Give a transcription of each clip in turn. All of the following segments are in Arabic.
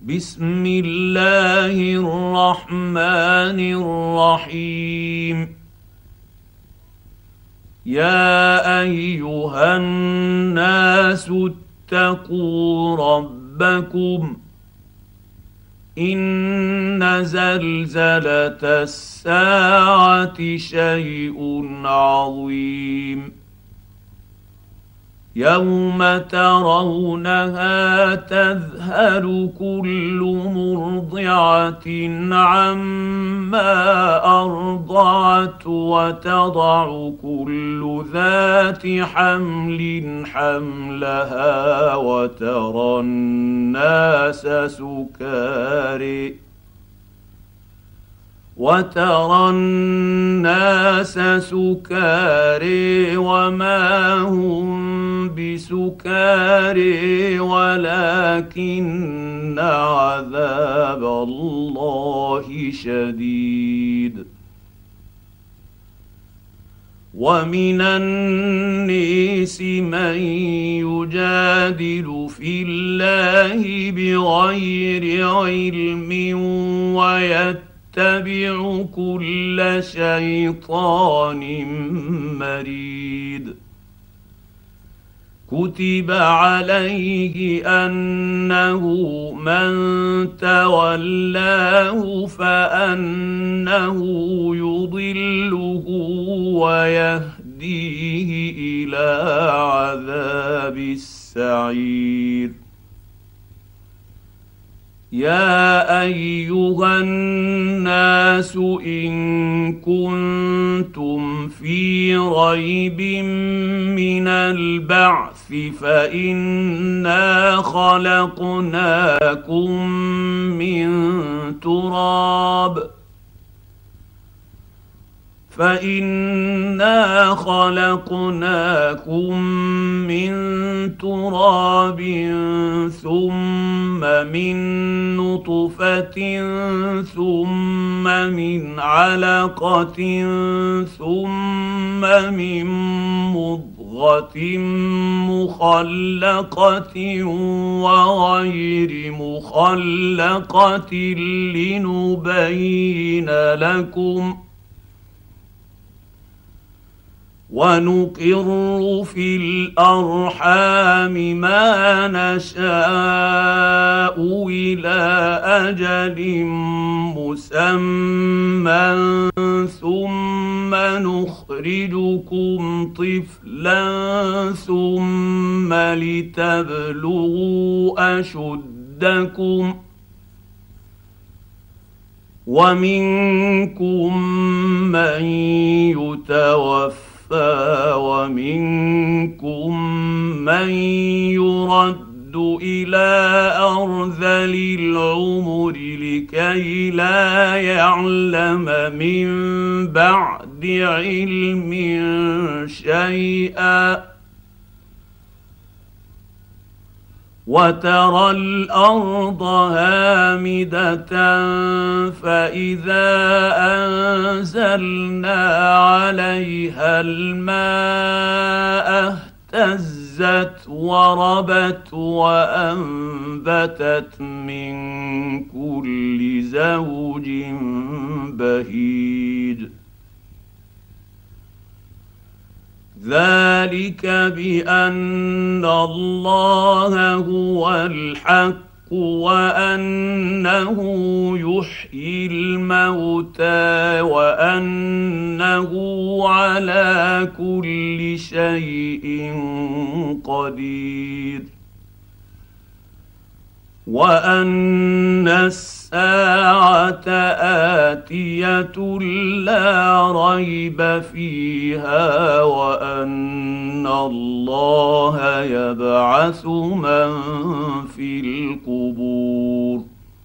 بسم الله الرحمن الرحيم. يا ايها الناس اتقوا ربكم ان زلزله الساعه شيء عظيم. يوم ترونها تذهل كل مرضعه عما ارضعت وتضع كل ذات حمل حملها وترى الناس سكاري وما هم بسكاري ولكن عذاب الله شديد. ومن الناس من يجادل في الله بغير علم ويتبع كل شيطان مريد. كتب عليه انه من تولاه فانه يضله ويهديه الى عذاب السعير. يا ايها الناس ان كنتم في ريب من البعث فإنا خلقناكم من تراب ثم من نطفة ثم من علقة ثم من مضغة مخلقة وغير مخلقة لنبين لكم. ونقر في الأرحام ما نشاء إلى أجل مسمى ثم نخرجكم طفلا ثم لتبلغوا أشدكم. ومنكم من يتوفى ومنكم من يرد إلى أرذل العمر لكي لا يعلم من بعد علم شيئا. وترى الأرض هامدة فإذا أنزلنا عليها الماء اهتزت وربت وأنبتت من كل زوج بهيج. ذلك بأن الله هو الحق وأنه يحيي الموتى وأنه على كل شيء قدير. وأن الساعة آتية لا ريب فيها وأن الله يبعث من في القبور.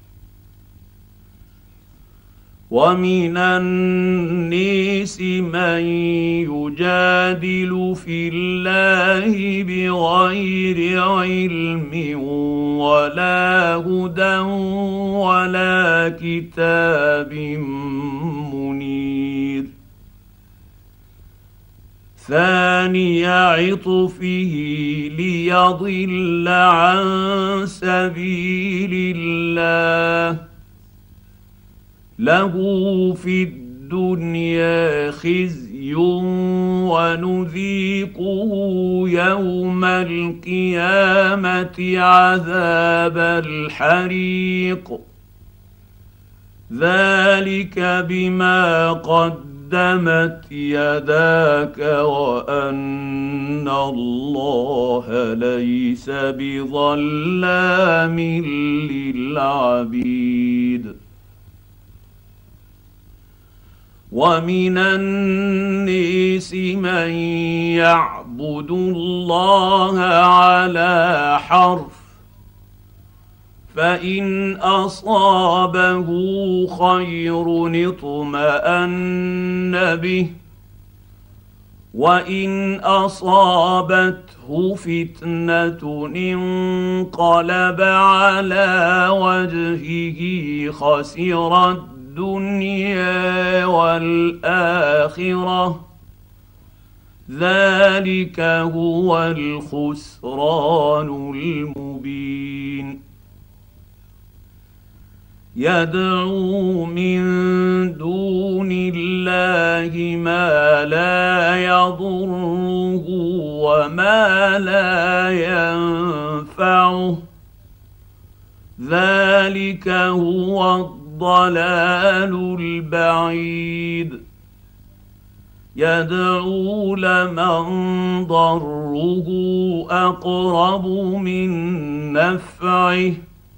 ومن الناس من يجادل في الله بغير علم ولا هدى ولا كتاب منير. ثاني عطفه ليضل عن سبيل الله له في الدنيا خزي ونذيقه يوم القيامة عذاب الحريق ذلك بما قدمت يداك وأن الله ليس بظلام للعبيد ومن الناس من يعبد الله على حرف فإن أصابه خير اطمأن به وإن أصابته فتنة انقلب على وجهه خسر الدنيا والآخرة ذلك هو الخسران المبين يدعو من دون الله ما لا يضره وما لا ينفعه ذلك هو الضلال البعيد يدعو لمن ضره أقرب من نفعه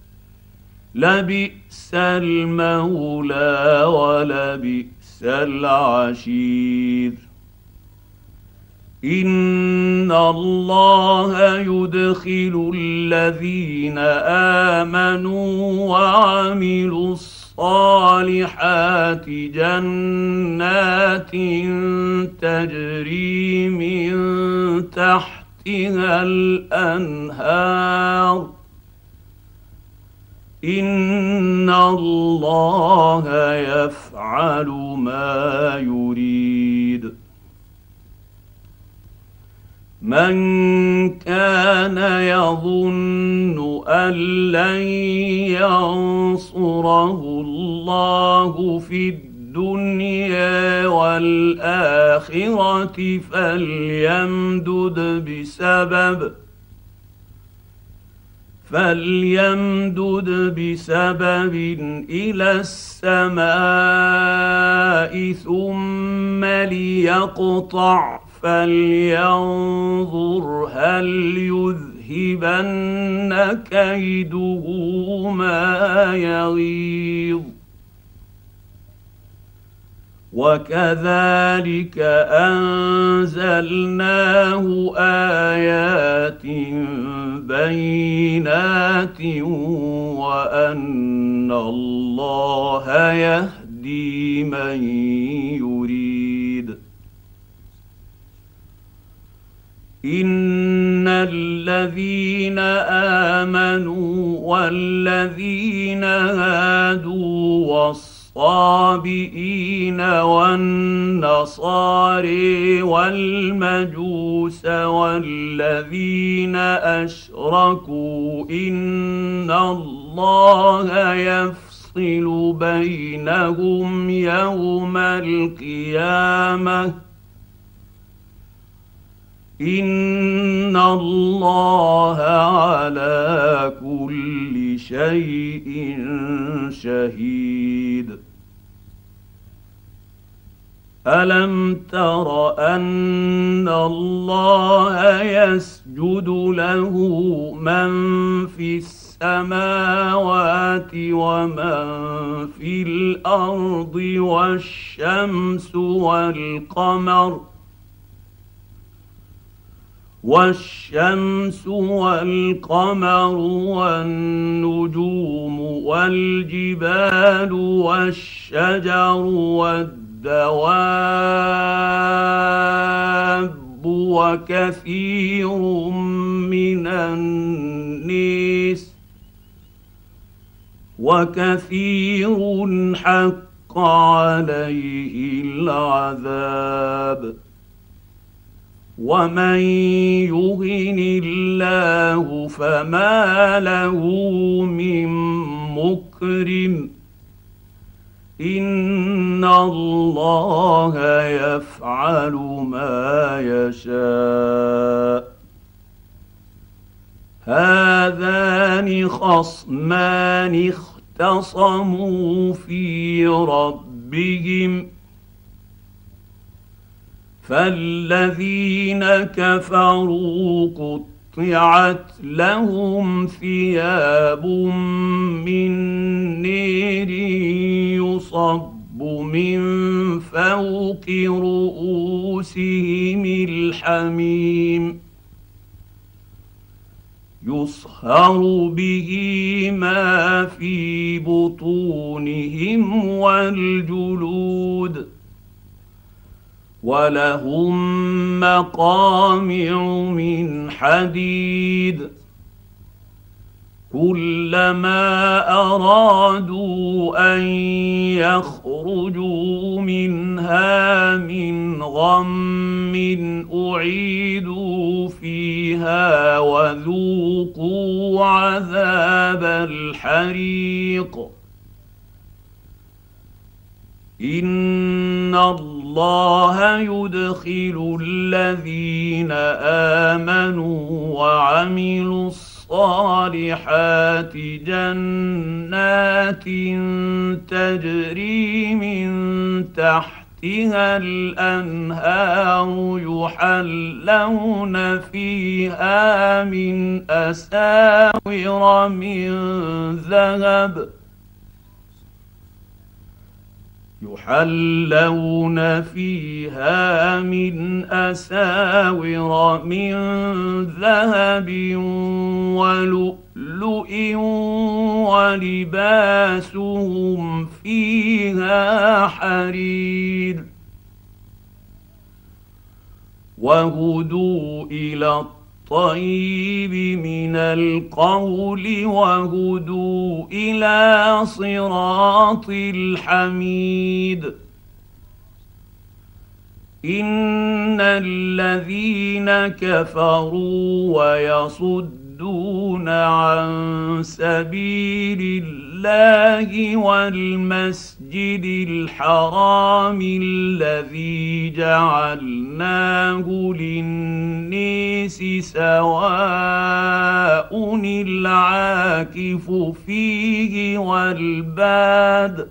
لبئس المولى ولبئس العشير إن الله يدخل الذين آمنوا وعملوا الصالحات جنات تجري من تحتها الأنهار إن الله يفعل ما يريد من كان يظن أن لن ينصره الله في الدنيا والآخرة فليمدد بسبب إلى السماء ثم ليقطع فلينظر هل يذهبن كيده ما يغيظ وكذلك أنزلناه آيات بينات وأن الله يهدي من يريد إن الذين آمنوا والذين هادوا والصابئين والنصارى والمجوس والذين أشركوا إن الله يفصل بينهم يوم القيامة إن الله على كل شيء شهيد ألم تر أن الله يسجد له من في السماوات ومن في الأرض والشمس والقمر والنجوم والجبال والشجر والدواب وكثير من الناس وكثير حق عليه العذاب ومن يهن الله فما له من مكرم ان الله يفعل ما يشاء. هذان خصمان اختصموا في ربهم فالذين كفروا قطعت لهم ثياب من نير يصب من فوق رؤوسهم الحميم يصهر به ما في بطونهم والجلود ولهم مقامع من حديد كلما ارادوا ان يخرجوا منها من غم اعيدوا فيها وذوقوا عذاب الحريق ان الله يدخل الذين امنوا وعملوا الصالحات جنات تجري من تحتها الانهار يحلون فيها من أساور من ذهب ولؤلؤ ولباسهم فيها حرير وهدوا إلى الطيب من القول وهدوا إلى صراط الحميد إن الذين كفروا ويصدون عن سبيل الله والمسجد الحرام الذي جعلناه للناس سواء العاكف فيه والباد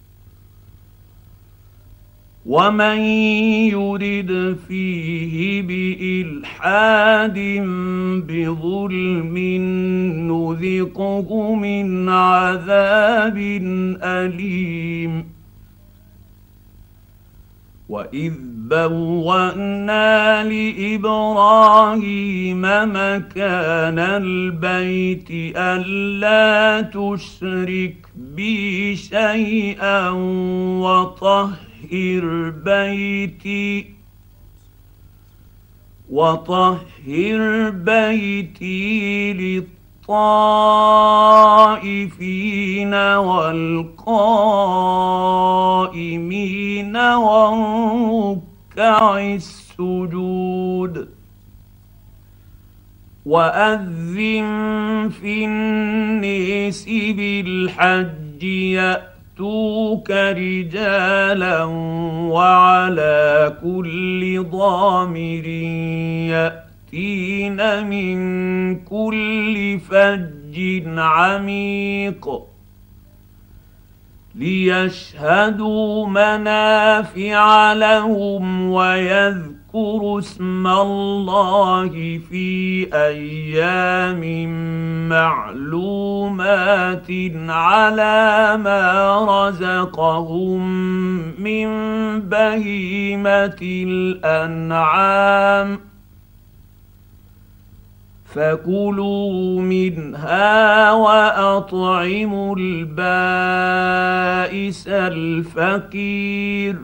ومن يرد فيه بإلحاد بظلم نذقه من عذاب أليم وإذ بوأنا لإبراهيم مكان البيت ألا تشرك بي شيئا وطهر بيتي للطائفين والقائمين والركع السجود وأذن في الناس بالحج يأتوك رجالا وعلى كل ضامر يأتين من كل فج عميق ليشهدوا منافع لهم ويذكروا اسم الله في أيام معلومات على ما رزقهم من بهيمة الأنعام فكلوا منها وأطعموا البائس الفقير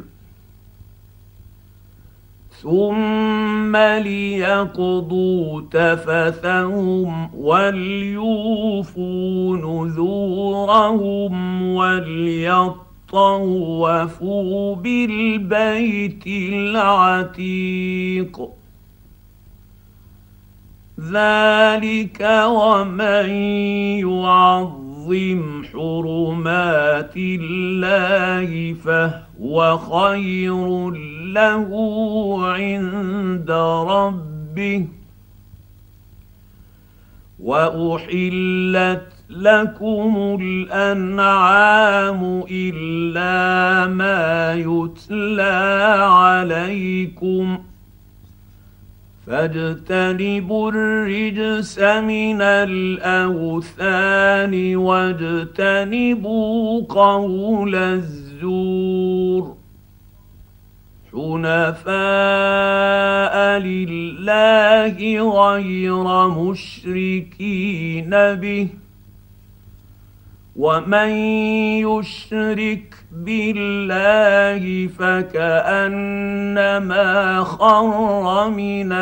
ثم ليقضوا تفثهم وليوفوا نذورهم وليطوفوا بالبيت العتيق ذلك ومن يعظم حرمات الله فهو خير له عند ربه واحلت لكم الانعام الا ما يتلى عليكم فاجتنبوا الرجس من الاوثان واجتنبوا قول الزور حنفاء لله غير مشركين به ومن يشرك بالله فكأنما خر من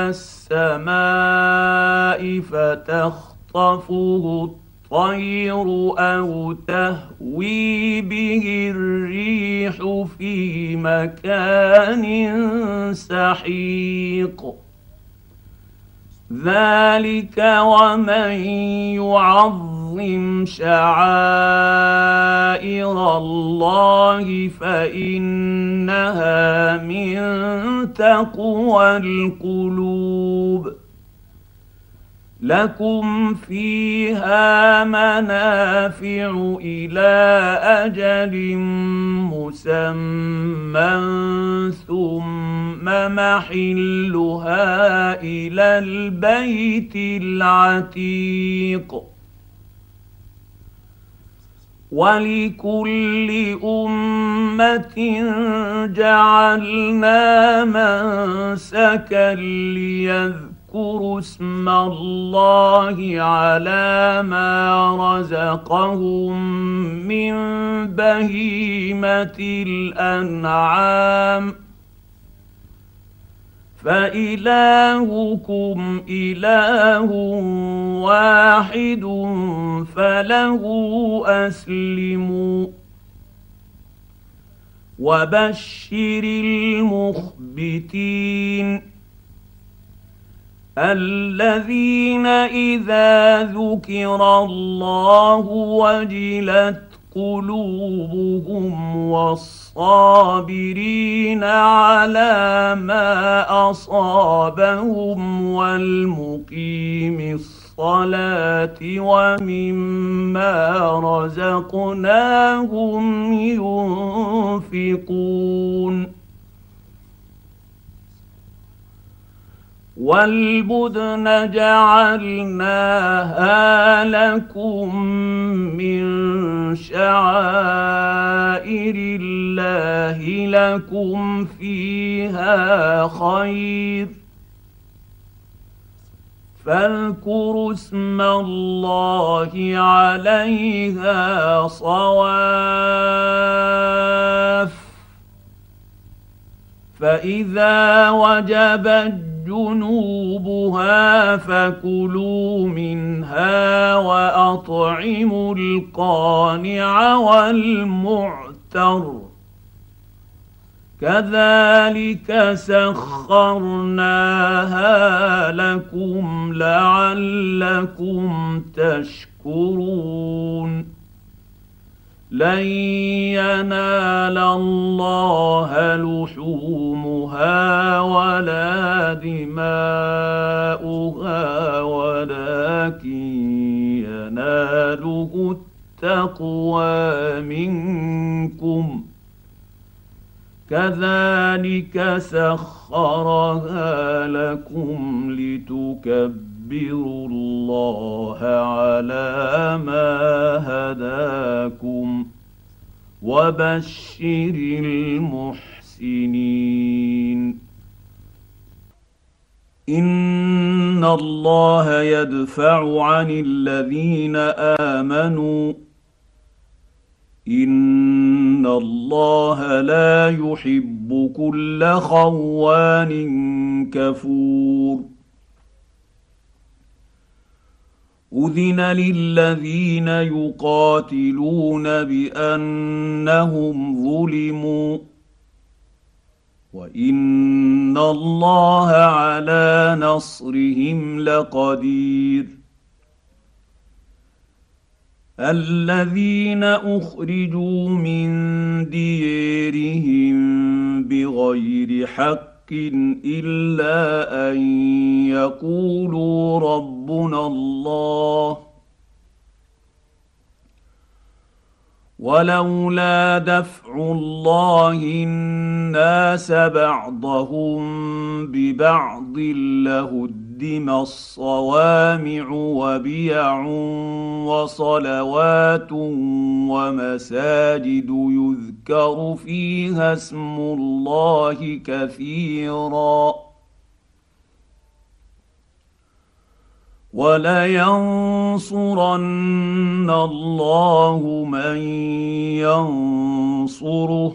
السماء فتخطفه الطير أو تهوي به الريح في مكان سحيق ذلك ومن يعظم شعائر الله فإنها من تقوى القلوب لكم فيها منافع إلى أجل مسمى ثم محلها إلى البيت العتيق ولكل أمة جعلنا منسكا ليذكروا اسم الله على ما رزقهم من بهيمة الأنعام فإلهكم إله واحد فله أسلموا وبشر المخبتين الذين إذا ذكر الله وجلت قلوبهم والصابرين على ما أصابهم والمقيم الصلاة ومما رزقناهم ينفقون والبدن جعلناها لكم من شعائر الله لكم فيها خير فاذكروا اسم الله عليها صواف فإذا وجبت جنوبها فكلوا منها وأطعموا القانع والمعتر كذلك سخرناها لكم لعلكم تشكرون لن ينال الله لحومها ولا دماؤها ولكن يناله التقوى منكم كذلك سخرها لكم لتكبروا الله على ما هداكم وبشر المحسنين إن الله يدفع عن الذين آمنوا إن الله لا يحب كل خوان كفور أذن للذين يقاتلون بأنهم ظلموا وان الله على نصرهم لقدير. الذين اخرجوا من ديارهم بغير حق الا ان يقولوا ربنا الله ولولا دفع الله الناس بعضهم ببعض لهدم الصوامع وبيع وصلوات ومساجد يذكر فيها اسم الله كثيرا ولينصرن الله من ينصره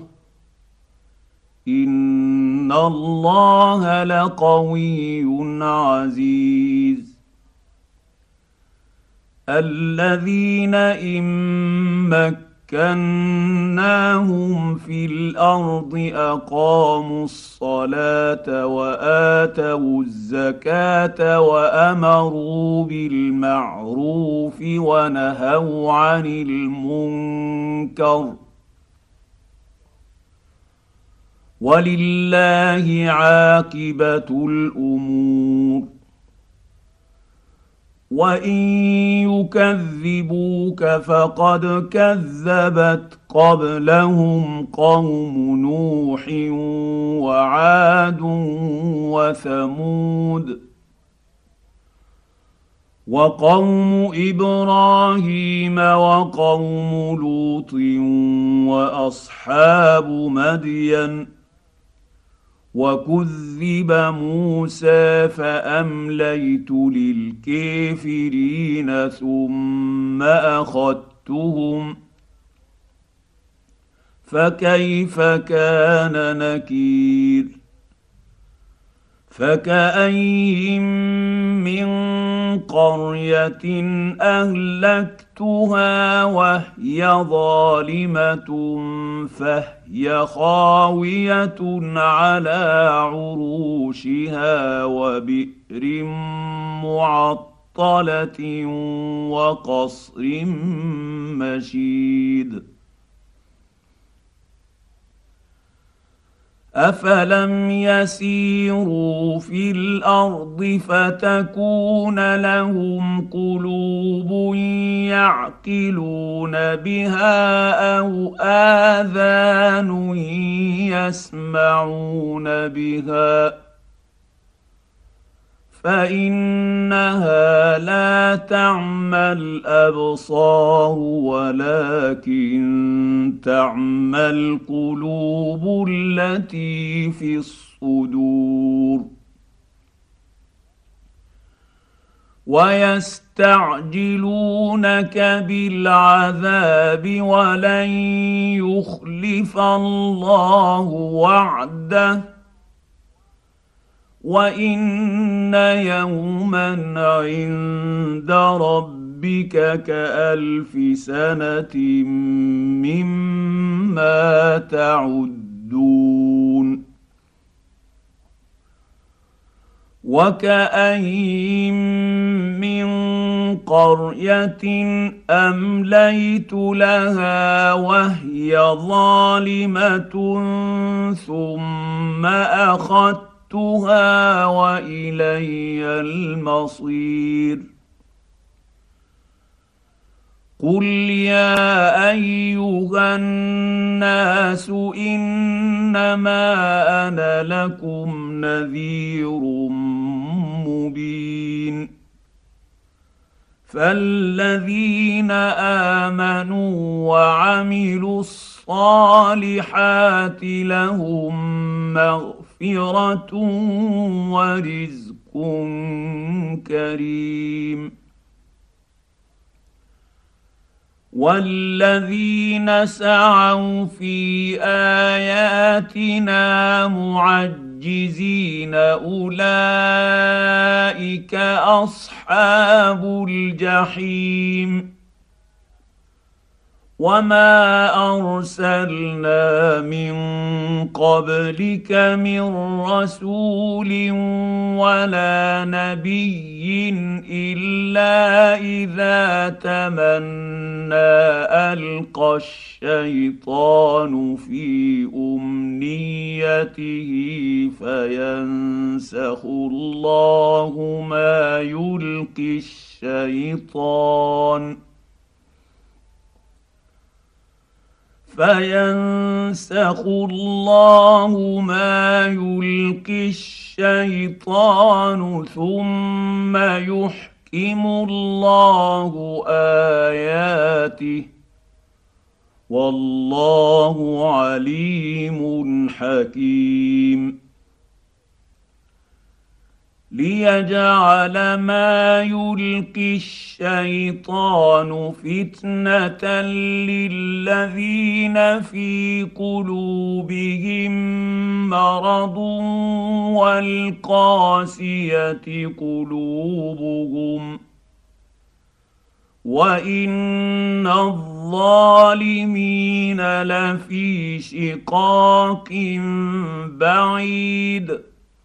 ان الله لقوي عزيز. الذين ان مكناهم في الارض اقاموا الصلاه واتوا الزكاه وامروا بالمعروف ونهوا عن المنكر ولله عاقبه الامور. وان يكذبوك فقد كذبت قبلهم قوم نوح وعاد وثمود وقوم ابراهيم وقوم لوط واصحاب مدين وكذب موسى فامليت للكافرين ثم اخذتهم فكيف كان نكير. فكأين من قرية أهلكتها وهي ظالمة فهي خاوية على عروشها وبئر معطلة وقصر مشيد. افلم يسيروا في الارض فتكون لهم قلوب يعقلون بها او اذان يسمعون بها فانها لا تعمى الابصار ولكن تعمى القلوب التي في الصدور. ويستعجلونك بالعذاب ولن يخلف الله وعده وان يوما عند ربك كالف سنه مما تعدون. وكأين من قرية أمليت لها وهي ظالمة ثم أخذتها وإلي المصير. قل يا أيها الناس إنما أنا لكم نذير مبين. فالذين آمنوا وعملوا الصالحات لهم مغفرة ورزق كريم. والذين سعوا في آياتنا معجزين أولئك أصحاب الجحيم. وما ارسلنا من قبلك من رسول ولا نبي الا اذا تمنى القى الشيطان في امنيته فينسخ الله ما يلقي الشيطان ثم يحكم الله اياته والله عليم حكيم ليجعل ما يلقي الشيطان فتنة للذين في قلوبهم مرض والقاسية قلوبهم وإن الظالمين لفي شقاق بعيد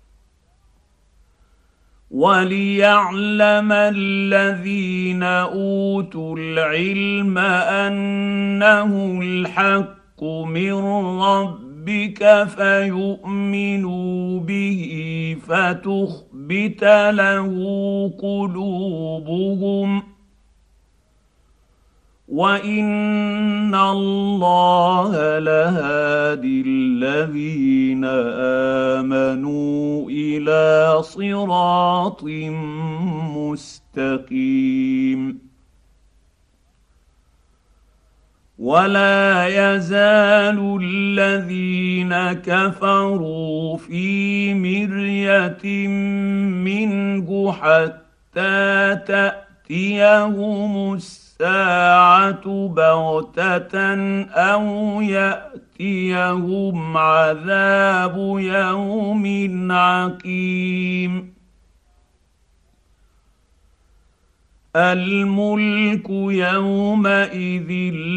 وليعلم الذين اوتوا العلم انه الحق من ربك فيؤمنوا به فتخبت له قلوبهم وان الله لهادي الذين امنوا الى صراط مستقيم ولا يزال الذين كفروا في مرية منه حتى تأتيهم الساعة بغتة أو يأتيهم عذاب يوم عقيم الملك يومئذ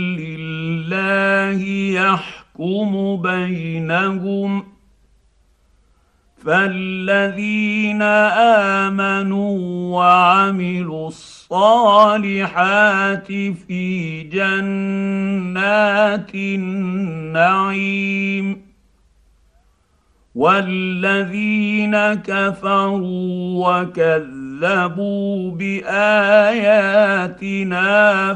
لله يحكم بينهم فالذين آمنوا وعملوا الصالحات في جنات النعيم والذين كفروا وكذبوا بآياتنا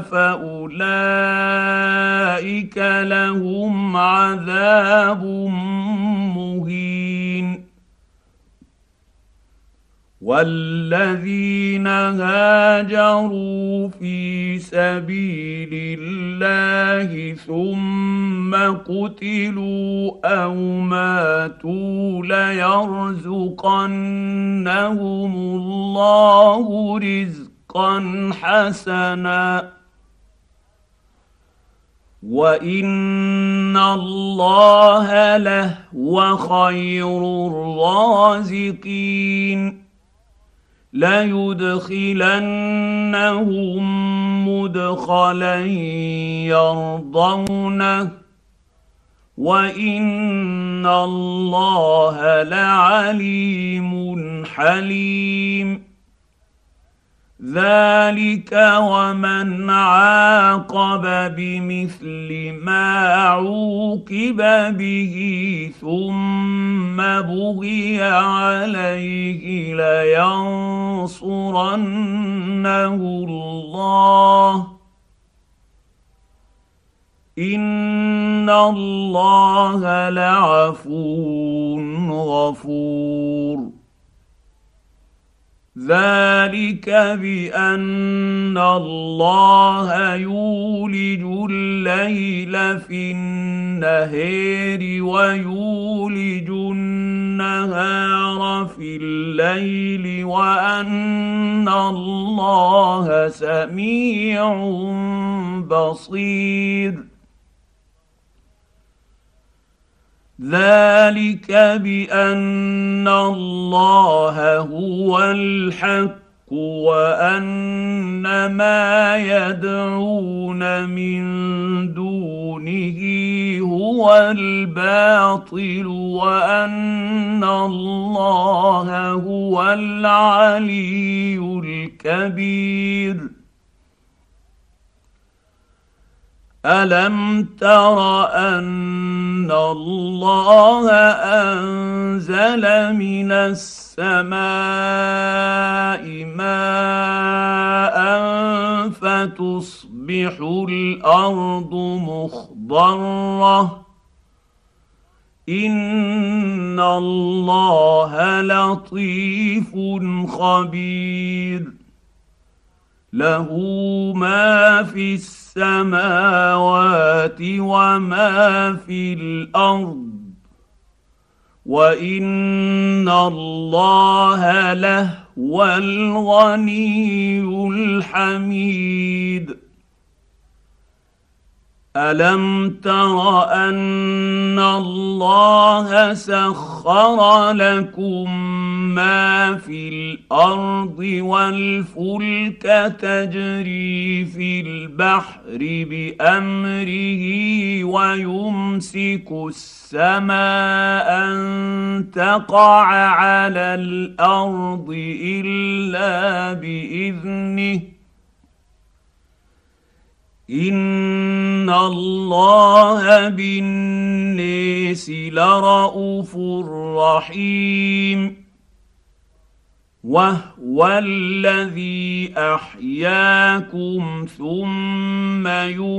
فأولئك لهم عذاب مهين والذين هاجروا في سبيل الله ثم قتلوا او ماتوا ليرزقنهم الله رزقا حسنا وان الله لهو خير الرازقين ليدخلنهم مدخلا يرضونه وان الله لعليم حليم ذلك ومن عاقب بمثل ما عوقب به ثم بغي عليه لينصرنه الله ان الله لعفو غفور ذلك بان الله يولج الليل في النهار ويولج النهار في الليل وان الله سميع بصير ذلك بان الله هو الحق وان ما يدعون من دونه هو الباطل وان الله هو العلي الكبير. الم تر ان الله انزل من السماء ماء فتصبح الارض مخضره ان الله لطيف خبير. له ما في السماوات وما في الارض وان الله لهو الغني الحميد. الم تر ان الله سخر لكم ما في الارض والفلك تجري في البحر بامره ويمسك السماء ان تقع على الارض الا باذنه ان الله بالناس لرءوف رحيم. وهو الذي احياكم ثم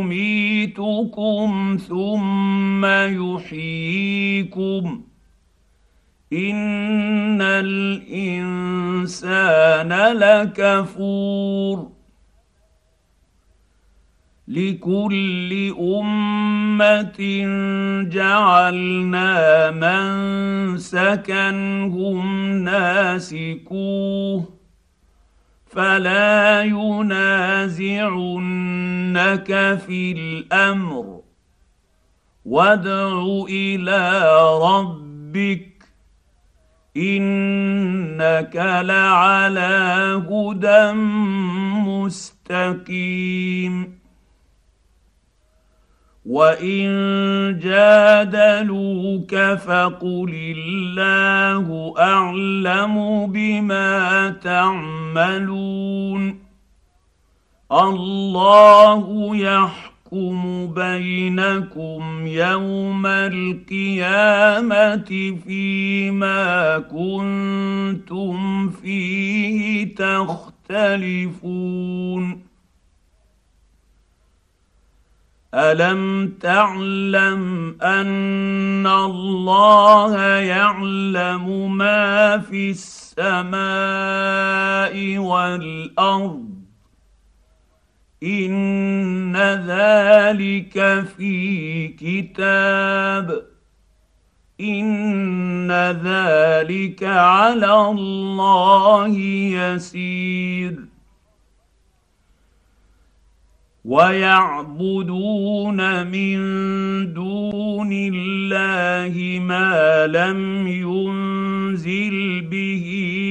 يميتكم ثم يحييكم ان الانسان لكفور. لكل امه جعلنا منسكا هم ناسكوه فلا ينازعنك في الامر وادع الى ربك انك لعلى هدى مستقيم. وان جادلوك فقل الله اعلم بما تعملون الله يحكم بينكم يوم القيامه فيما كنتم فيه تختلفون. الم تعلم ان الله يعلم ما في السماء والارض ان ذلك في كتاب ان ذلك على الله يسير. ويعبدون من دون الله ما لم ينزل به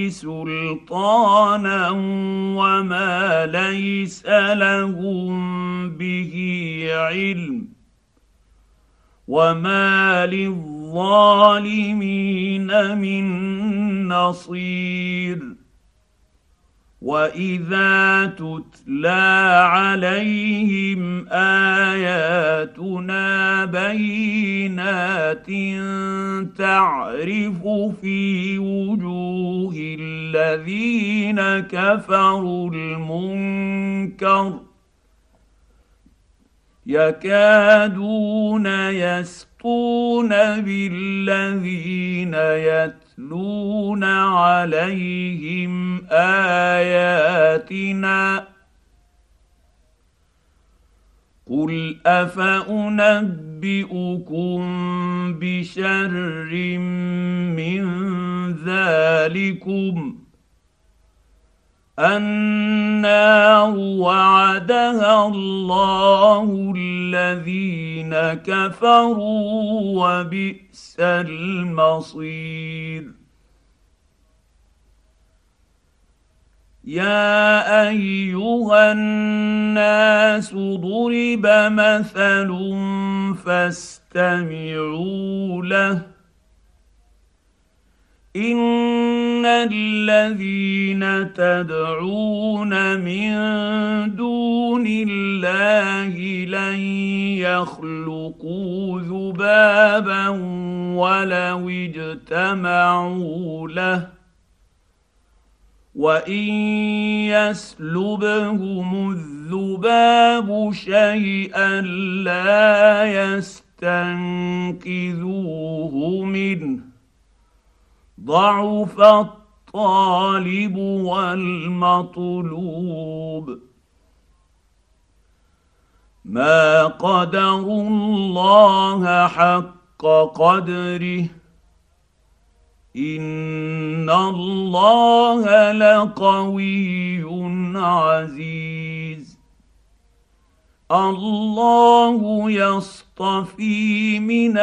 سلطانا وما ليس لهم به علم وما للظالمين من نصير. واذا تتلى عليهم اياتنا بينات تعرف في وجوه الذين كفروا المنكر يكادون يسطون بالذين يتلون عليهم اياتنا قل افانبئكم بشر من ذلكم النار وعدها الله الذين كفروا وبئس المصير. يا ايها الناس ضرب مثل فاستمعوا له ان الذين تدعون من دون الله لن يخلقوا ذبابا ولو اجتمعوا له وان يسلبهم الذباب شيئا لا يستنقذوه منه ضعف الطالب والمطلوب ما قدروا الله حق قدره ان الله لقوي عزيز الله يصطفي من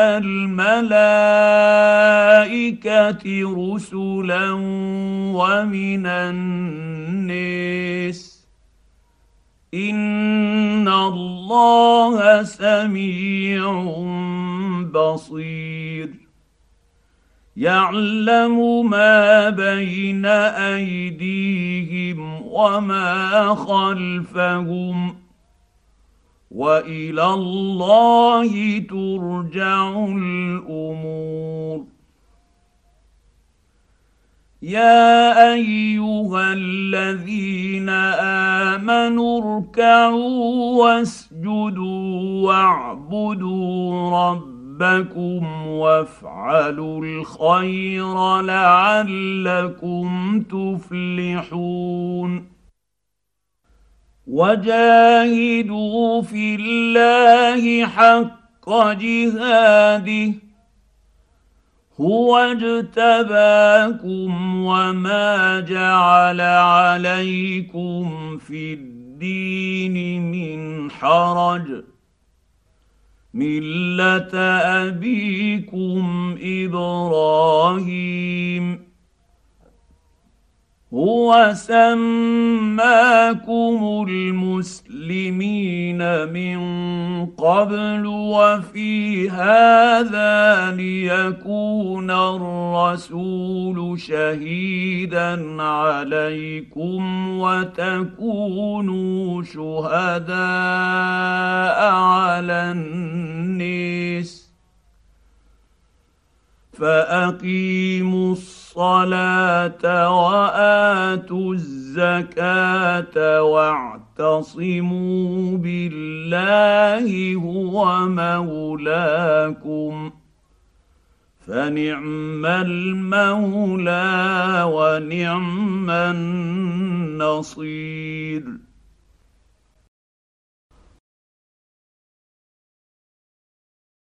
الملائكه رسلا ومن الناس ان الله سميع بصير يعلم ما بين ايديهم وما خلفهم والى الله ترجع الامور يا ايها الذين امنوا اركعوا واسجدوا واعبدوا ربكم وافعلوا الخير لعلكم تفلحون وجاهدوا في الله حق جهاده هو اجتباكم وما جعل عليكم في الدين من حرج مله ابيكم ابراهيم هو سماكم المسلمين من قبل وفي هذا ليكون الرسول شهيدا عليكم وتكونوا شهداء على الناس فاقيموا الصلاه واتوا الزكاه واعتصموا بالله هو مولاكم فنعم المولى ونعم النصير